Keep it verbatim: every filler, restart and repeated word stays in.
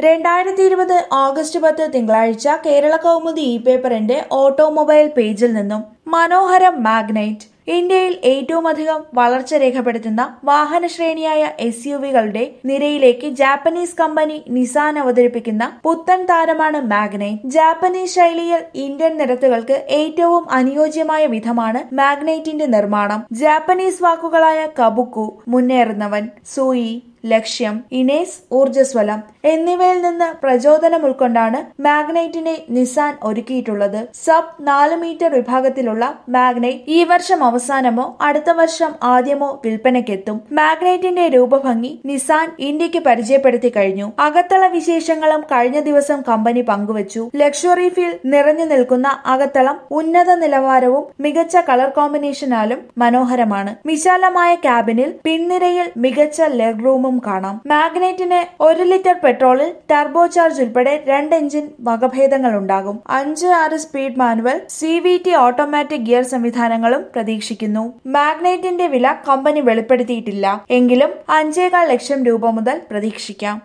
രണ്ടായിരത്തി ഇരുപത് ഓഗസ്റ്റ് പത്ത് തിങ്കളാഴ്ച കേരള കൗമുദി ഇ പേപ്പറിന്റെ ഓട്ടോമൊബൈൽ പേജിൽ നിന്നും മനോഹരം മാഗ്നൈറ്റ്. ഇന്ത്യയിൽ ഏറ്റവുമധികം വളർച്ച രേഖപ്പെടുത്തുന്ന വാഹന ശ്രേണിയായ എസ് യു വികളുടെ നിരയിലേക്ക് ജാപ്പനീസ് കമ്പനി നിസാൻ അവതരിപ്പിക്കുന്ന പുത്തൻ താരമാണ് മാഗ്നൈറ്റ്. ജാപ്പനീസ് ശൈലിയിൽ ഇന്ത്യൻ നിരത്തുകൾക്ക് ഏറ്റവും അനുയോജ്യമായ വിധമാണ് മാഗ്നൈറ്റിന്റെ നിർമ്മാണം. ജാപ്പനീസ് വാക്കുകളായ കബുക്കു മുന്നേറുന്നവൻ, സൂയി ലക്ഷ്യം, ഇനേസ് ഊർജ്ജസ്വലം എന്നിവയിൽ നിന്ന് പ്രചോദനം ഉൾക്കൊണ്ടാണ് മാഗ്നൈറ്റിനെ നിസാൻ ഒരുക്കിയിട്ടുള്ളത്. സബ് നാല് മീറ്റർ വിഭാഗത്തിലുള്ള മാഗ്നൈറ്റ് ഈ വർഷം അവസാനമോ അടുത്ത വർഷം ആദ്യമോ വിൽപ്പനയ്ക്കെത്തും. മാഗ്നൈറ്റിന്റെ രൂപഭംഗി നിസാൻ ഇന്ത്യക്ക് പരിചയപ്പെടുത്തി കഴിഞ്ഞു. അകത്തള വിശേഷങ്ങളും കഴിഞ്ഞ ദിവസം കമ്പനി പങ്കുവച്ചു. ലക്ഷറി ഫീൽ നിറഞ്ഞു നിൽക്കുന്ന അകത്തളം ഉന്നത നിലവാരവും മികച്ച കളർ കോമ്പിനേഷനാലും മനോഹരമാണ്. വിശാലമായ ക്യാബിനിൽ പിൻനിരയിൽ മികച്ച ലെഗ് റൂമും കാണാം. മാഗ്നൈറ്റിന് ഒരു ലിറ്റർ പെട്രോളിൽ ടർബോ ചാർജ് ഉൾപ്പെടെ രണ്ട് എഞ്ചിൻ വകഭേദങ്ങൾ ഉണ്ടാകും. അഞ്ച് ആറ് speed manual, C V T automatic gear സംവിധാനങ്ങളും പ്രതീക്ഷിക്കുന്നു. മാഗ്നൈറ്റിന്റെ വില കമ്പനി വെളിപ്പെടുത്തിയിട്ടില്ല. എങ്കിലും അഞ്ചേകാൽ ലക്ഷം രൂപ മുതൽ പ്രതീക്ഷിക്കാം.